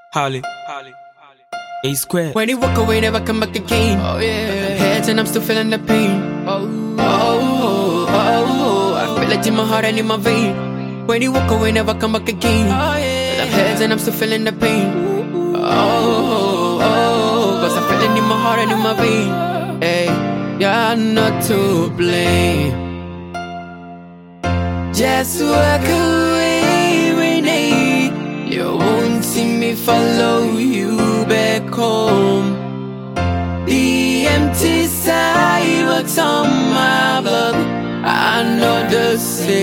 Holly, A square. When he walk away, never come back again. Oh yeah. Heads and I'm still feeling the pain. I feel it in my heart and in my vein. When he walk away, never come back again. Oh yeah. Heads and I'm still feeling the pain. Cause I feel it in my heart and in my vein. Hey, you're not to blame. Just walk away, Renee. You won't see me follow you back home. The empty sidewalks on my block are not the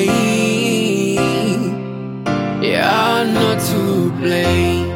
same. You're not to blame.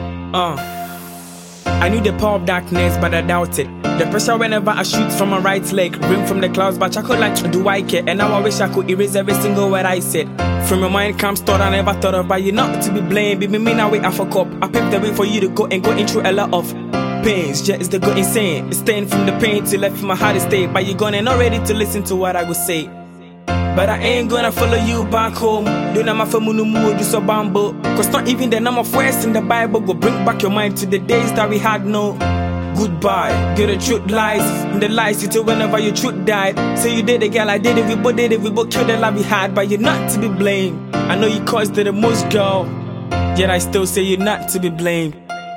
I knew the power of darkness, but I doubted. The pressure whenever I shoot from my right leg, ring from the clouds, but I could like, do I care? And now I wish I could erase every single word I said. From your mind comes thought I never thought of, but you're not to be blamed. Baby, me now wait, I fuck up. I paved the way for you to go and go in through a lot of pains. Yeah, it's the go insane. It's staying from the pain till left my heart is stay. But you're gone and not ready to listen to what I go say. But I ain't gonna follow you back home. Do not my family mood, do so bamboo. Cause not even the number of words in the Bible will bring back your mind to the days that we had no goodbye. Get the truth lies, and the lies you tell whenever your truth died. Say you did it, girl, I did it, we both killed the love we had. But you're not to be blamed. I know you caused it the most, girl, yet I still say you're not to be blamed.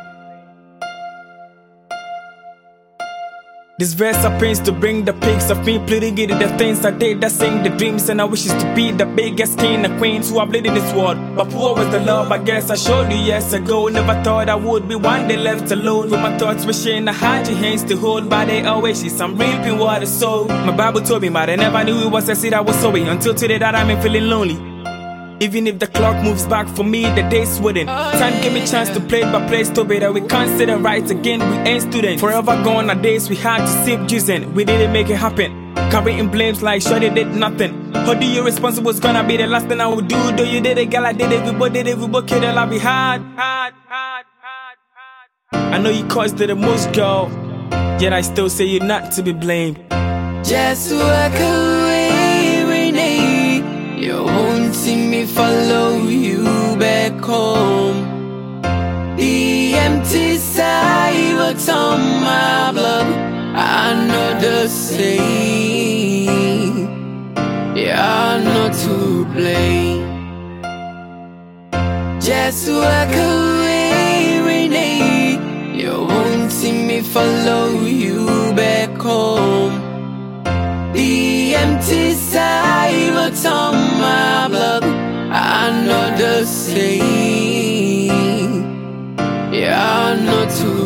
This verse appears to bring the pics of me pleading it, the things I did, that sing the dreams and I wishes to be the biggest king, the queens who have lived in this world. But poor was the love I guess I showed you years ago. Never thought I would be one day left alone with my thoughts wishing I had your hands to hold. But they always see some reaping what I sow. My Bible told me, but I never knew it was a seed I was sowing until today that I'm feeling lonely. Even if the clock moves back for me, the days wouldn't. Time give me chance to play, but play so better. We can't sit and write again, we ain't students. Forever gone are days we had to sip juicing. We didn't make it happen. Carrying blames like Shorty did nothing. How do you responsible was gonna be the last thing I would do? Though you did it, girl, I did it, we both killed the love we had. I know you caused it the most, girl, yet I still say you're not to be blamed. Just walk away, Renee. You won't see me follow you back home. The empty sidewalks on my block are not the same. You're not to blame. Just walk away, Renee. You won't see me follow you back home. The empty sidewalks on my block are not the same. You're not to